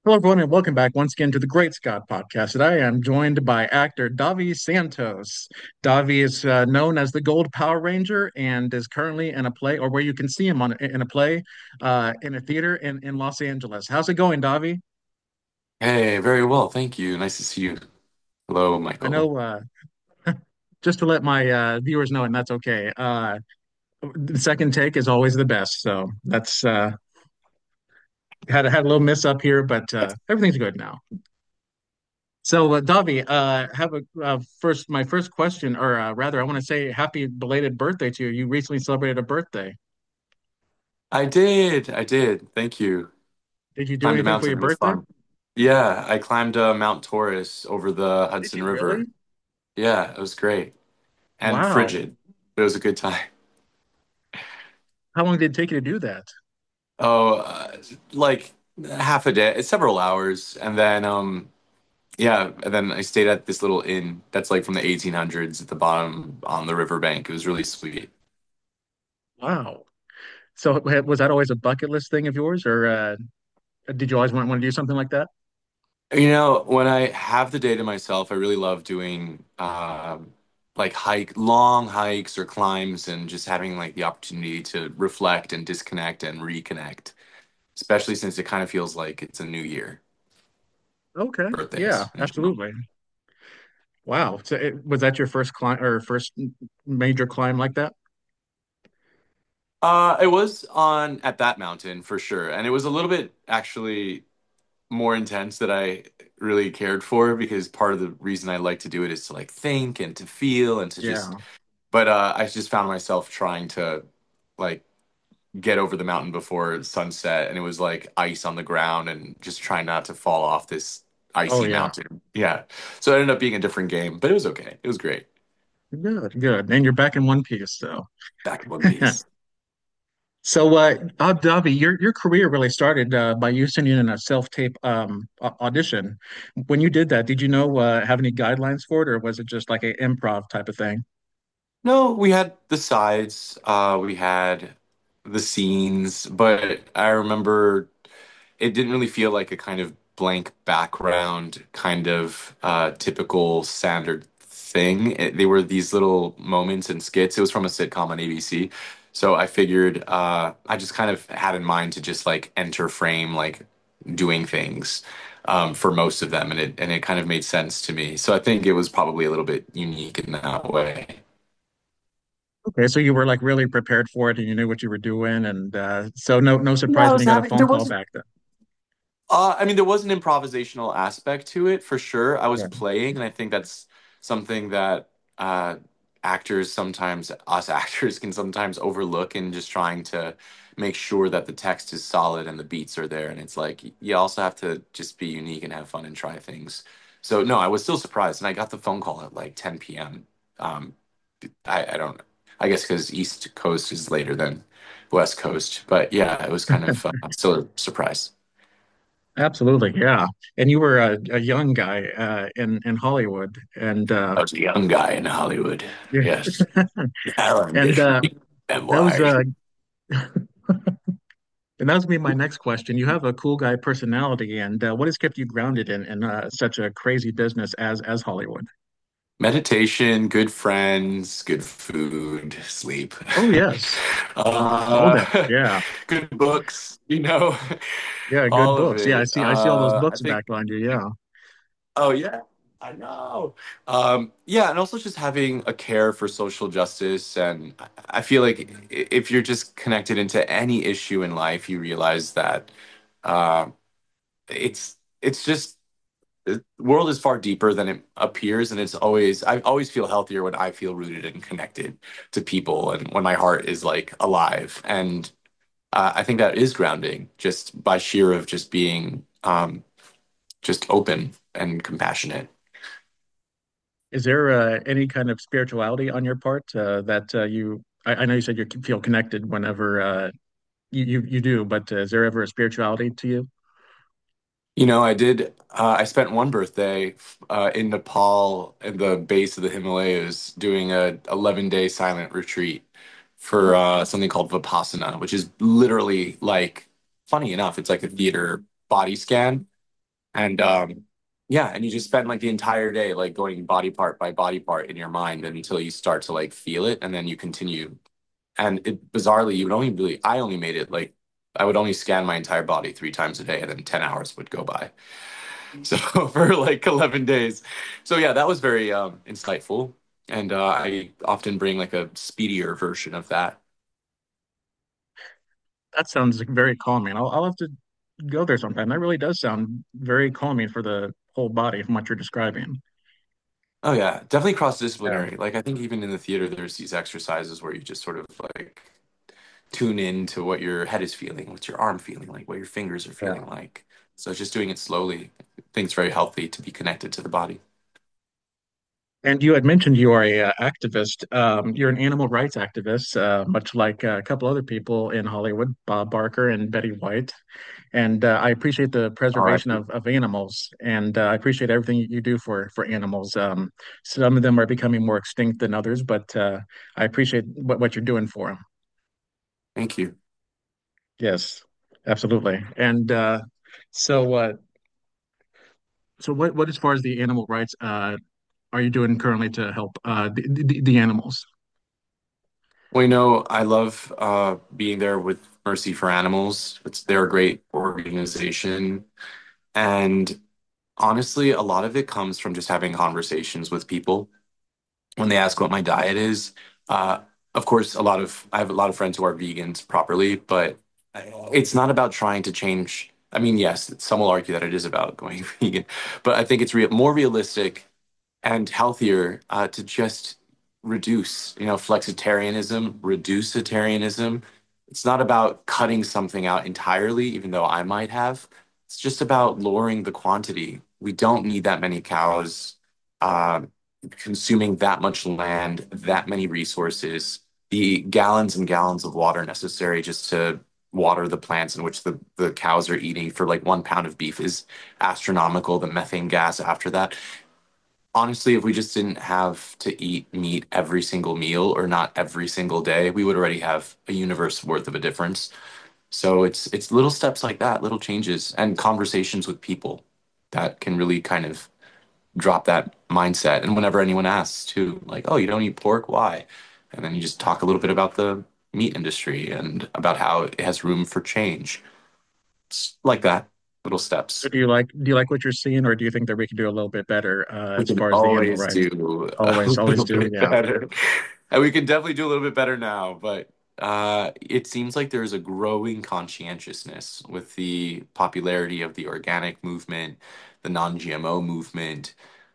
Hello, everyone, and welcome back once again to the Great Scott Podcast. Today, I'm joined by actor Davi Santos. Davi is known as the Gold Power Ranger and is currently in a play, or where you can see him in a play in a theater in Los Angeles. How's it going, Davi? Hey, very well, thank you. Nice to see you. Hello, I Michael. know, just to let my viewers know, and that's okay. The second take is always the best, so that's had a little miss up here, but everything's good now. So, Davi, have a my first question, or rather, I want to say happy belated birthday to you. You recently celebrated a birthday. I did. Thank you. Did you do Climbed a anything for your mountain. It was birthday? fun. Yeah, I climbed Mount Taurus over the Did Hudson you really? River. Yeah, it was great and Wow. frigid, but it was a good time. How long did it take you to do that? Oh, like half a day, several hours, and then yeah, and then I stayed at this little inn that's like from the 1800s at the bottom on the riverbank. It was really sweet. Wow. So, was that always a bucket list thing of yours, or did you always want to do something like that? When I have the day to myself, I really love doing like long hikes or climbs and just having like the opportunity to reflect and disconnect and reconnect, especially since it kind of feels like it's a new year, Okay. Yeah, birthdays in general. absolutely. Wow. So, was that your first climb or first major climb like that? It was on at that mountain for sure, and it was a little bit actually more intense that I really cared for because part of the reason I like to do it is to like think and to feel and to just Yeah. but I just found myself trying to like get over the mountain before sunset, and it was like ice on the ground, and just trying not to fall off this Oh, icy yeah. mountain. Yeah, so it ended up being a different game, but it was okay. It was great. Good, good. And you're back in one piece, so. Back in one piece. So, Davi, your career really started by you sending in a self-tape audition. When you did that, did you know have any guidelines for it, or was it just like an improv type of thing? No, we had the sides, we had the scenes, but I remember it didn't really feel like a kind of blank background, kind of typical standard thing. They were these little moments and skits. It was from a sitcom on ABC. So I figured I just kind of had in mind to just like enter frame, like doing things for most of them, and it kind of made sense to me. So I think it was probably a little bit unique in that way. Okay, so you were like really prepared for it, and you knew what you were doing, and so no Yeah, surprise I when was you got a having phone there call was back then. I mean, there was an improvisational aspect to it for sure. I was Yeah. playing, and I think that's something that uh, actors sometimes, us actors, can sometimes overlook in just trying to make sure that the text is solid and the beats are there. And it's like you also have to just be unique and have fun and try things. So no, I was still surprised, and I got the phone call at like 10 p.m. Um, I don't, I guess because East Coast is later than West Coast, but yeah, it was kind of still a surprise. Absolutely, yeah. And you were a young guy in Hollywood, and I was a young guy in Hollywood. yeah, Yes. Now I'm and issuing that was memoirs. and that was gonna be my next question. You have a cool guy personality, and what has kept you grounded in such a crazy business as Hollywood? Meditation, good friends, good food, sleep. Oh yes, all that. uh, Yeah, good books, you know, yeah, good all of books. Yeah, it. I see all those I books think, back behind you. Yeah. oh yeah, I know. Yeah, and also just having a care for social justice. And I feel like if you're just connected into any issue in life, you realize that uh, it's just the world is far deeper than it appears, and I always feel healthier when I feel rooted and connected to people, and when my heart is like alive. And I think that is grounding just by sheer of just being just open and compassionate. Is there any kind of spirituality on your part that I know you said you feel connected whenever you do, but is there ever a spirituality to you? I did. I spent one birthday in Nepal at the base of the Himalayas doing a 11-day silent retreat for Wow. something called Vipassana, which is literally like, funny enough, it's like a theater body scan. And yeah, and you just spend like the entire day like going body part by body part in your mind until you start to like feel it, and then you continue. And it bizarrely, you would only really I only made it like I would only scan my entire body 3 times a day, and then 10 hours would go by. So for like 11 days. So yeah, that was very insightful. And I often bring like a speedier version of that. That sounds like very calming. I'll have to go there sometime. That really does sound very calming for the whole body from what you're describing. Oh yeah, definitely Yeah. cross-disciplinary. Like I think even in the theater, there's these exercises where you just sort of like tune in to what your head is feeling, what's your arm feeling like, what your fingers are Yeah. feeling like. So just doing it slowly. I think it's very healthy to be connected to the body. And you had mentioned you are a activist. You're an animal rights activist, much like a couple other people in Hollywood, Bob Barker and Betty White. And I appreciate the All right. preservation of animals, and I appreciate everything you do for animals. Some of them are becoming more extinct than others, but I appreciate what you're doing for them. Thank you. Yes, absolutely. And so, so what as far as the animal rights are you doing currently to help the animals? Well, I love being there with Mercy for Animals. They're a great organization. And honestly, a lot of it comes from just having conversations with people when they ask what my diet is. Uh, of course, I have a lot of friends who are vegans properly, but it's not about trying to change. I mean, yes, some will argue that it is about going vegan, but I think it's more realistic and healthier to just reduce, flexitarianism, reducitarianism. It's not about cutting something out entirely, even though I might have. It's just about lowering the quantity. We don't need that many cows uh, consuming that much land, that many resources, the gallons and gallons of water necessary just to water the plants in which the cows are eating for like 1 pound of beef is astronomical. The methane gas after that, honestly, if we just didn't have to eat meat every single meal or not every single day, we would already have a universe worth of a difference. So it's little steps like that, little changes and conversations with people that can really kind of drop that mindset. And whenever anyone asks too, like, "Oh, you don't eat pork? Why?" And then you just talk a little bit about the meat industry and about how it has room for change. It's like that, little steps. Do you like what you're seeing, or do you think that we could do a little bit better We as can far as the animal always rights? do a Always little do. bit Yeah. better. And we can definitely do a little bit better now, but it seems like there is a growing conscientiousness with the popularity of the organic movement, the non-GMO movement,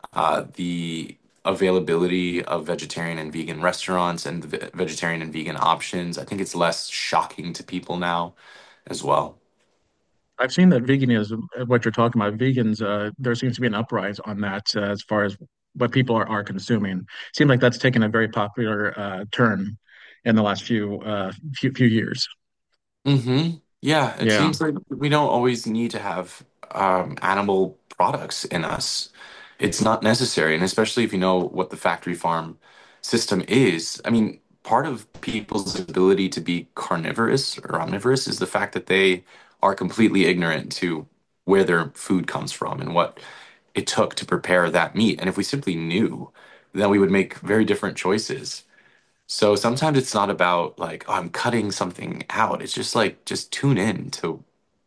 the availability of vegetarian and vegan restaurants and the vegetarian and vegan options. I think it's less shocking to people now as well. I've seen that veganism, what you're talking about, vegans, there seems to be an uprise on that as far as what people are consuming. Seems like that's taken a very popular turn in the last few years. Yeah, it Yeah, seems like we don't always need to have animal products in us. It's not necessary, and especially if you know what the factory farm system is. I mean, part of people's ability to be carnivorous or omnivorous is the fact that they are completely ignorant to where their food comes from and what it took to prepare that meat. And if we simply knew, then we would make very different choices. So sometimes it's not about like, oh, I'm cutting something out. It's just like, just tune in to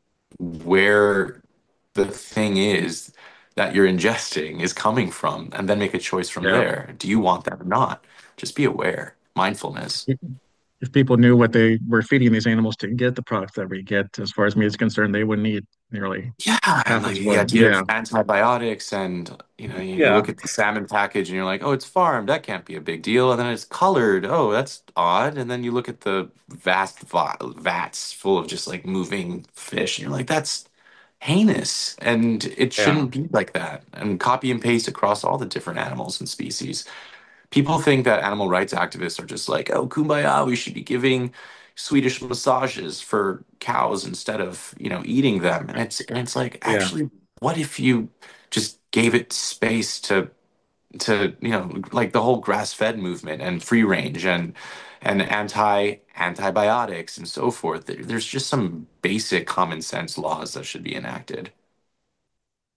where the thing is that you're ingesting is coming from and then make a choice from yeah. there. Do you want that or not? Just be aware. Mindfulness. If people knew what they were feeding these animals to get the products that we get, as far as meat is concerned, they wouldn't eat nearly Yeah, and half like as the well. idea of Yeah, antibiotics, and you yeah, look at the salmon package and you're like, oh, it's farmed, that can't be a big deal, and then it's colored, oh, that's odd, and then you look at the vast vats full of just like moving fish, and you're like, that's heinous, and it yeah. shouldn't be like that. And copy and paste across all the different animals and species. People think that animal rights activists are just like, oh, kumbaya, we should be giving Swedish massages for cows instead of, eating them. And it's like, Yeah. actually, what if you just gave it space to, like the whole grass-fed movement and free range and antibiotics and so forth. There's just some basic common sense laws that should be enacted.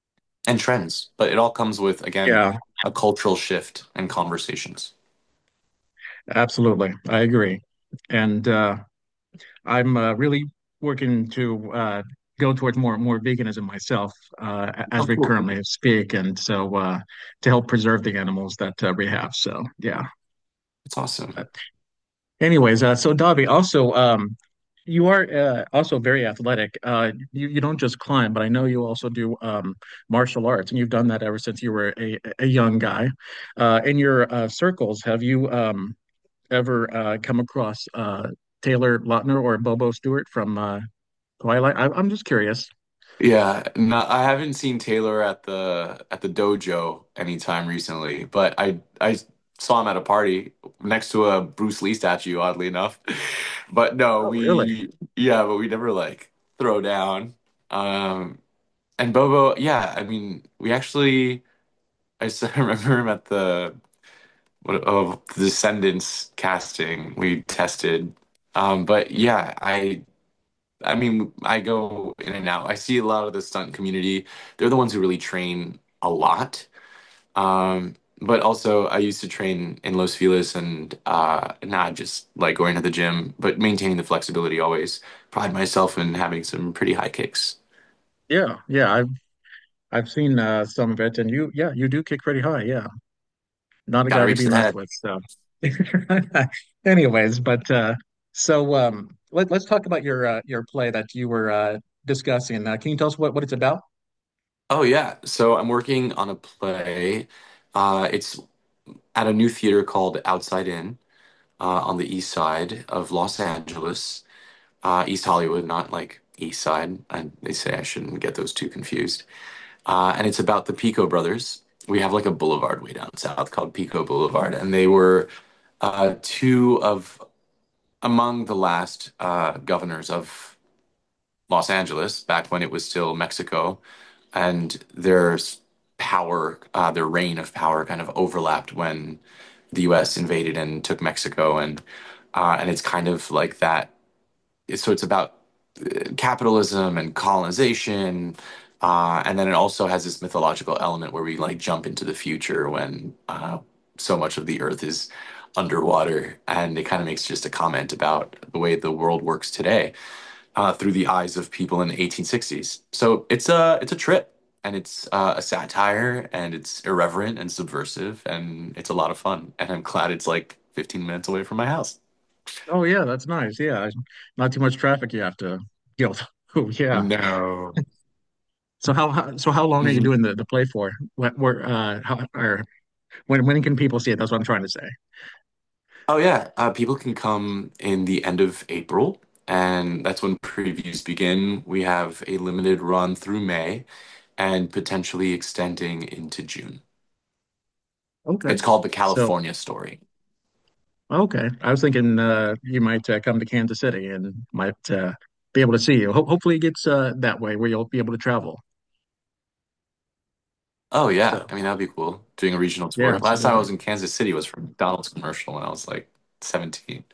and trends. But it all comes with, again, Yeah, a cultural shift and conversations. absolutely. I agree. And I'm really working to go towards more veganism myself Oh, as we cool. currently speak, and so to help preserve the animals that we have. So yeah. It's awesome. Anyways, so Davi, also you are also very athletic. You don't just climb, but I know you also do martial arts, and you've done that ever since you were a young guy. In your circles, have you ever come across Taylor Lautner or Bobo Stewart from Twilight? I'm just curious. Yeah, no, I haven't seen Taylor at the dojo anytime recently, but I saw him at a party next to a Bruce Lee statue, oddly enough. But no, Oh, really? but we never like throw down. Um, and Bobo, yeah, I mean, I remember him at the the Descendants casting we tested. But yeah, I mean, I go in and out. I see a lot of the stunt community. They're the ones who really train a lot. But also, I used to train in Los Feliz and not just like going to the gym, but maintaining the flexibility always. Pride myself in having some pretty high kicks. Yeah, yeah. I've seen some of it, and yeah, you do kick pretty high. Yeah, not a Gotta guy to reach be the messed head. with. So, anyways, but so let's talk about your play that you were discussing. Can you tell us what it's about? Oh yeah. So I'm working on a play. It's at a new theater called Outside In on the east side of Los Angeles. East Hollywood, not like East Side. They say I shouldn't get those two confused. And it's about the Pico brothers. We have like a boulevard way down south called Pico Boulevard, and they were two of among the last governors of Los Angeles back when it was still Mexico, and their reign of power, kind of overlapped when the U.S. invaded and took Mexico, and it's kind of like that. So it's about capitalism and colonization. And then it also has this mythological element where we like jump into the future when so much of the earth is underwater. And it kind of makes just a comment about the way the world works today through the eyes of people in the 1860s. So it's a trip and it's a satire and it's irreverent and subversive and it's a lot of fun. And I'm glad it's like 15 minutes away from my house. Oh yeah, that's nice. Yeah, not too much traffic you have to deal with. Yeah. No. So how long are you Mhm. doing the play for? Where how or when can people see it? That's what I'm trying to say. Oh yeah, people can come in the end of April, and that's when previews begin. We have a limited run through May, and potentially extending into June. Okay. It's called The So California Story. okay, I was thinking you might come to Kansas City and might be able to see you. Hopefully, it gets that way where you'll be able to travel. Oh yeah, So I mean that'd be cool. Doing a regional yeah, tour. Last time I absolutely. was in Kansas City was for a McDonald's commercial when I was like 17.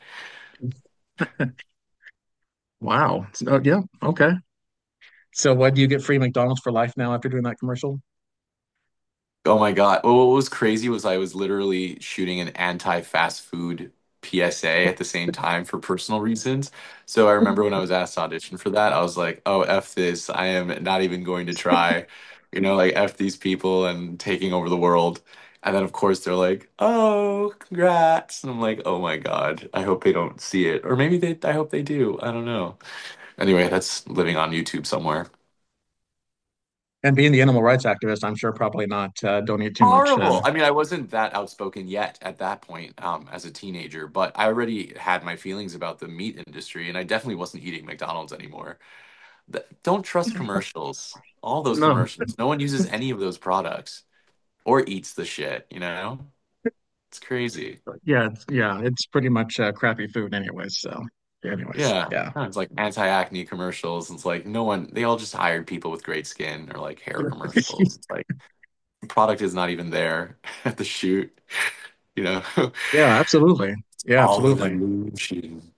Wow. So, yeah. Okay. So what do you get free McDonald's for life now after doing that commercial? Oh my God. Well, what was crazy was I was literally shooting an anti-fast food PSA at the same time for personal reasons. So I remember when I was asked to audition for that, I was like, oh, F this. I am not even going to try, like F these people and taking over the world. And then of course they're like, oh, congrats. And I'm like, oh my God, I hope they don't see it. Or maybe I hope they do. I don't know. Anyway, that's living on YouTube somewhere. And being the animal rights activist, I'm sure probably not. Don't eat too much. Horrible. I mean, I wasn't that outspoken yet at that point, as a teenager, but I already had my feelings about the meat industry, and I definitely wasn't eating McDonald's anymore. Don't trust commercials. All those No. commercials. No one uses any of those products or eats the shit, It's crazy. It's pretty much crappy food anyways. So anyways, Yeah. yeah. It's like anti-acne commercials. It's like no one, they all just hired people with great skin or like hair commercials. It's like the product is not even there at the shoot, you know? Yeah, absolutely. Yeah, All an absolutely. illusion.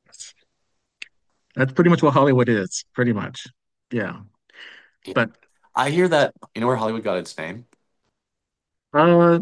That's pretty much what Hollywood is, pretty much. Yeah. Yeah. But I hear that, you know where Hollywood got its name? Uh,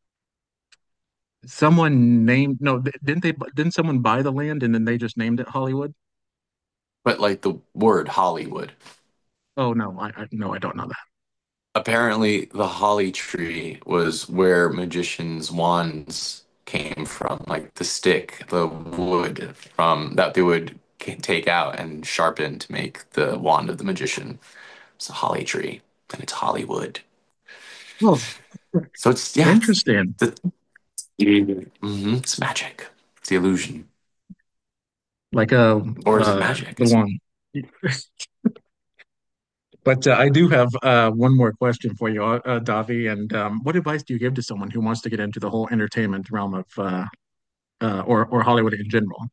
someone named no, didn't they? Didn't someone buy the land and then they just named it Hollywood? But like the word Hollywood. Oh no, I no, I don't know that. Apparently, the holly tree was where magicians' wands came from, like the stick, the wood from that they would take out and sharpen to make the wand of the magician. It's a holly tree, and it's Hollywood. Oh, So it's yeah, interesting. it's magic. It's the illusion, Like or is it magic? the one. But I do have one more question for you, Davi. And what advice do you give to someone who wants to get into the whole entertainment realm of or Hollywood in general?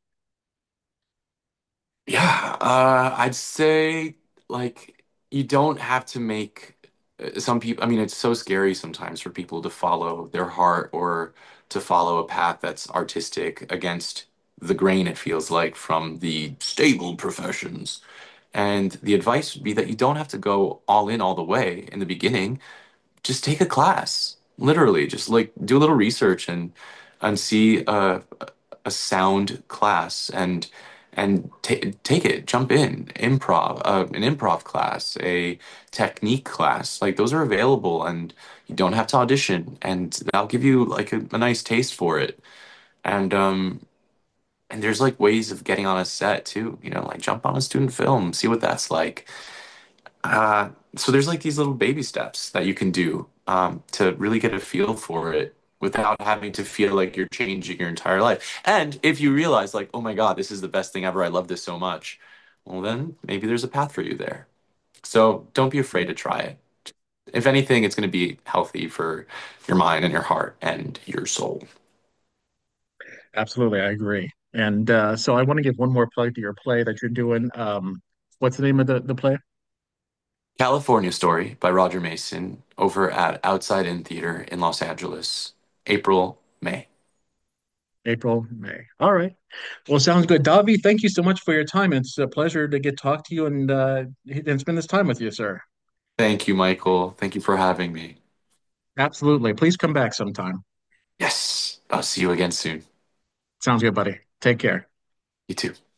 Yeah, I'd say like you don't have to make some people. I mean, it's so scary sometimes for people to follow their heart or to follow a path that's artistic against the grain, it feels like, from the stable professions. And the advice would be that you don't have to go all in all the way in the beginning. Just take a class, literally. Just like do a little research and see a sound class and take it, jump in, improv, an improv class, a technique class. Like those are available, and you don't have to audition, and that'll give you like a nice taste for it. And there's like ways of getting on a set too. You know, like jump on a student film, see what that's like. So there's like these little baby steps that you can do to really get a feel for it without having to feel like you're changing your entire life. And if you realize like, oh my God, this is the best thing ever, I love this so much, well then maybe there's a path for you there. So don't be afraid to try it. If anything, it's going to be healthy for your mind and your heart and your soul. Absolutely, I agree. And so I want to give one more plug to your play that you're doing. What's the name of the play? California Story by Roger Mason over at Outside In Theater in Los Angeles, April, May. April, May. All right. Well, sounds good. Davi, thank you so much for your time. It's a pleasure to get talk to you and spend this time with you, sir. Thank you, Michael. Thank you for having me. Absolutely. Please come back sometime. Yes, I'll see you again soon. Sounds good, buddy. Take care. You too.